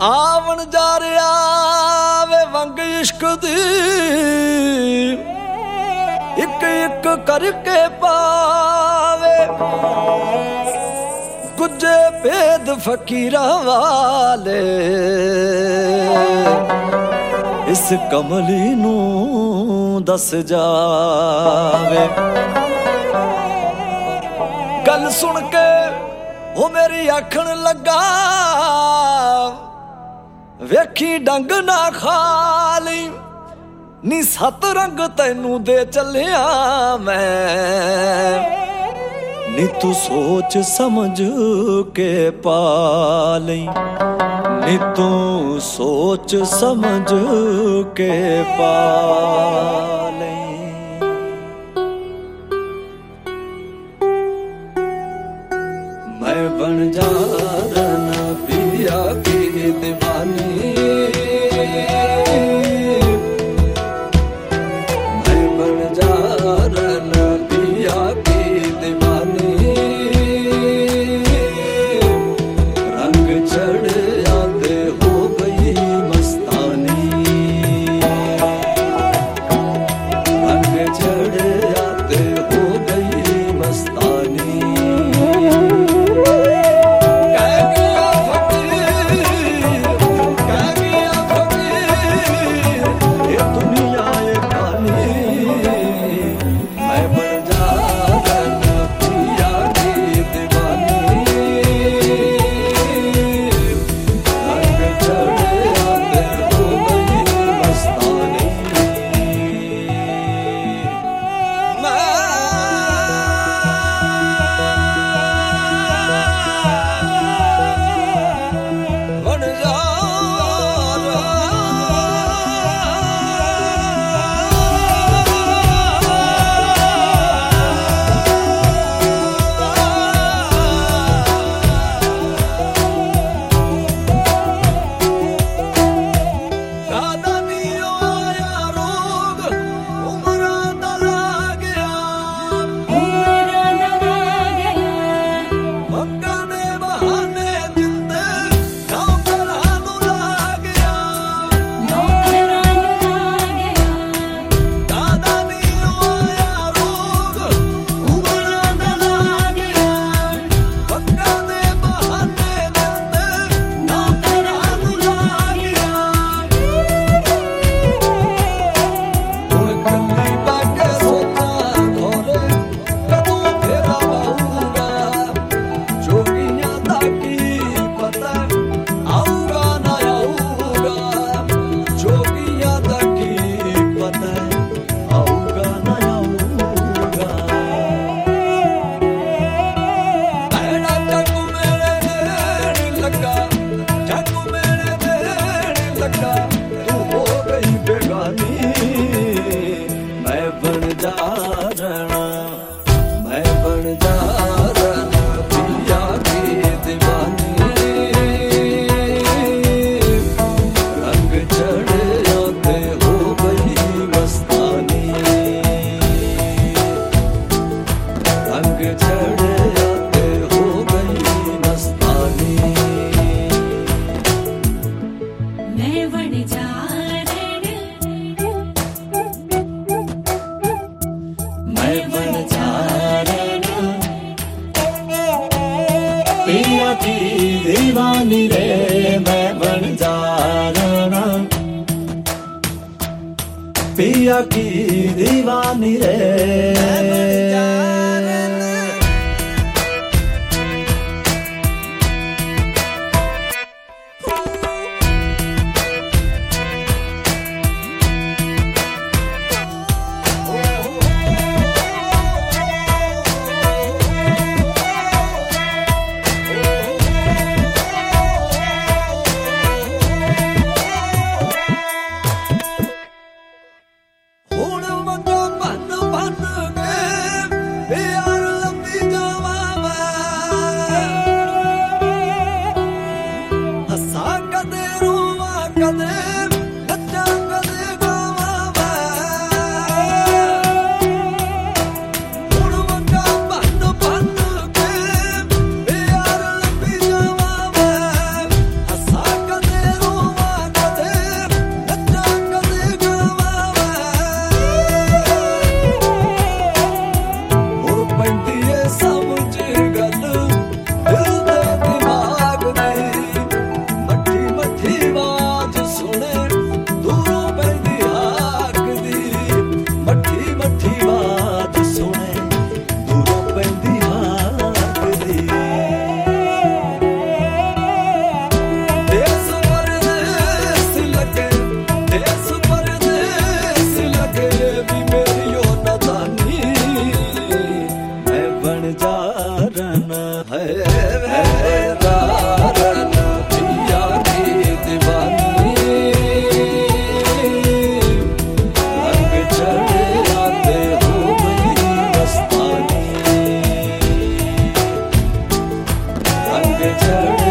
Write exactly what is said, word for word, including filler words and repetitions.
ਆਵਣ ਜਾ ਰਿਹਾ ਵੇ ਵੰਗ ਇਸ਼ਕ ਦੀ ਇੱਕ ਇੱਕ ਕਰਕੇ ਪਾਵੇ ਗੁੱਜੇ ਭੇਦ ਫਕੀਰਾਂ ਵਾਲੇ ਇਸ ਕਮਲੀ ਨੂੰ ਦੱਸ ਜਾਵੇ। गल सुन के वो मेरी आखन लगा वेखी डंग ना खाली नी सत रंग तैनू दे चलिया मैं नी तू सोच समझ के पाली नी तू सोच समझ के पाली। मैं बन जा रना पिया की दीवानी मैं बन जा रना पिया की दीवानी रंग चढ़ आते हो गई मस्तानी रंग चढ़ आते हो गई मस्तानी। पिया की दीवानी रे मैं बन जा रहा पिया की दीवानी रे हैरान पिया की दीवानी रंग चढ़े आते हो गई मस्तानी रंग चढ़े